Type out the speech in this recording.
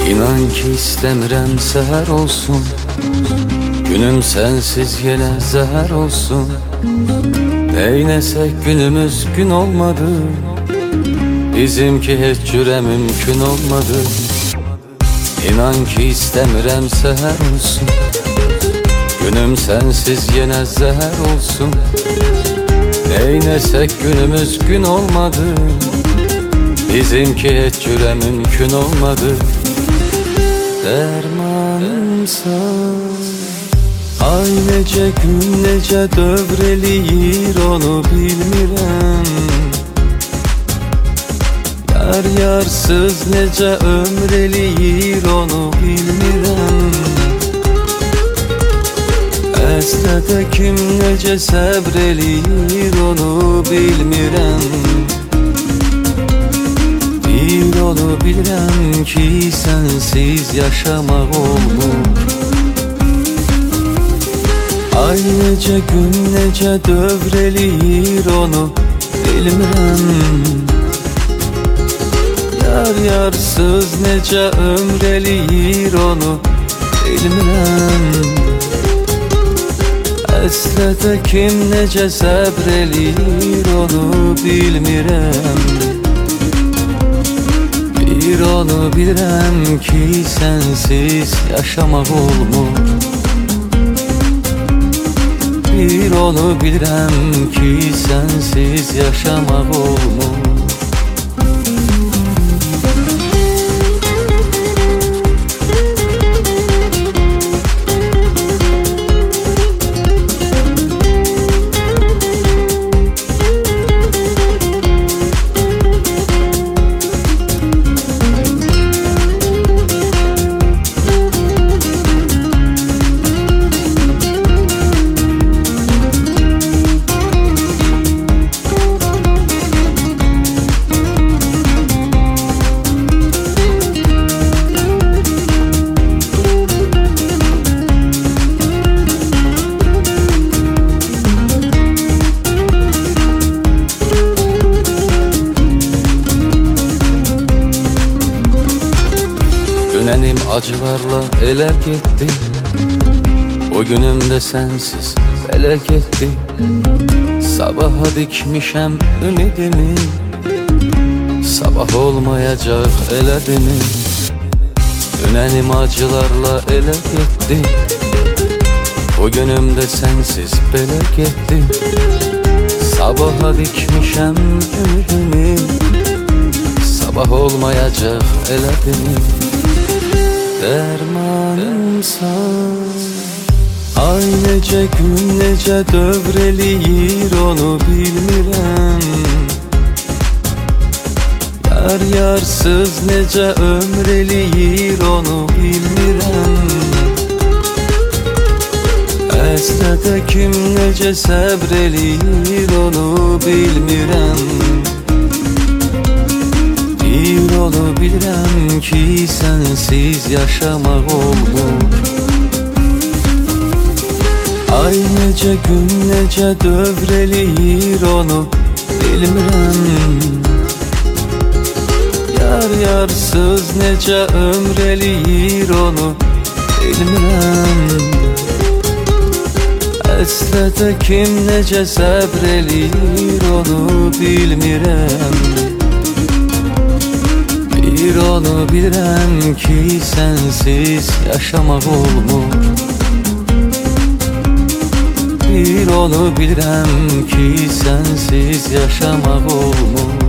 İnan ki istəmirəm səhər olsun, günüm sensiz yenə zəhər olsun. Neynəsək günümüz gün olmadı, bizimki heç cürə mümkün olmadı. İnan ki istəmirəm səhər olsun, günüm sensiz yenə zəhər olsun. Neynəsək günümüz gün olmadı, bizimki heç cürə mümkün olmadı. Dərmanımsan, ay necə gün necə dövr eləyir onu bilmirəm. Yar yarsız necə ömr eləyir onu bilmirəm. Həsrətə kim necə səbr eləyir onu bilmirəm. Bir onu bilirəm ki sensiz yaşamaq olmur. Ay necə gün necə dövr eləyir onu bilmirəm. Yar yarsız necə ömr eləyir onu bilmirəm. Həsrətə kim necə səbr eləyir onu bilmirəm. Bir onu bilirəm ki sensiz yaşamaq olmur. Bir onu bilirəm ki sensiz yaşamaq olmur. Dönenim acılarla elə getdi, o günümdə sənsiz belə getdi. Sabaha dikmişəm ümidimi, sabah olmayacaq elədimi. Dönenim acılarla elə getdi, o günümdə sənsiz belə getdi. Sabaha dikmişəm ümidimi, sabah olmayacaq elədimi. Dərmanımsan, ay necə gün necə dövr eləyir onu bilmirəm. Yar yarsız necə ömr eləyir onu bilmirəm. Həsrətə kim necə səbr eləyir onu bilmirəm. Bir onu bilirəm ki sensiz yaşamaq olmur. Ay necə gün necə dövr eləyir onu bilmirəm. Yar yarsız necə ömr eləyir onu bilmirəm. Həsrətə kim necə səbr eləyir onu bilmirəm. Bir onu bilirəm ki sensiz yaşamaq olmur. Bir onu bilirəm ki sensiz yaşamaq olmur.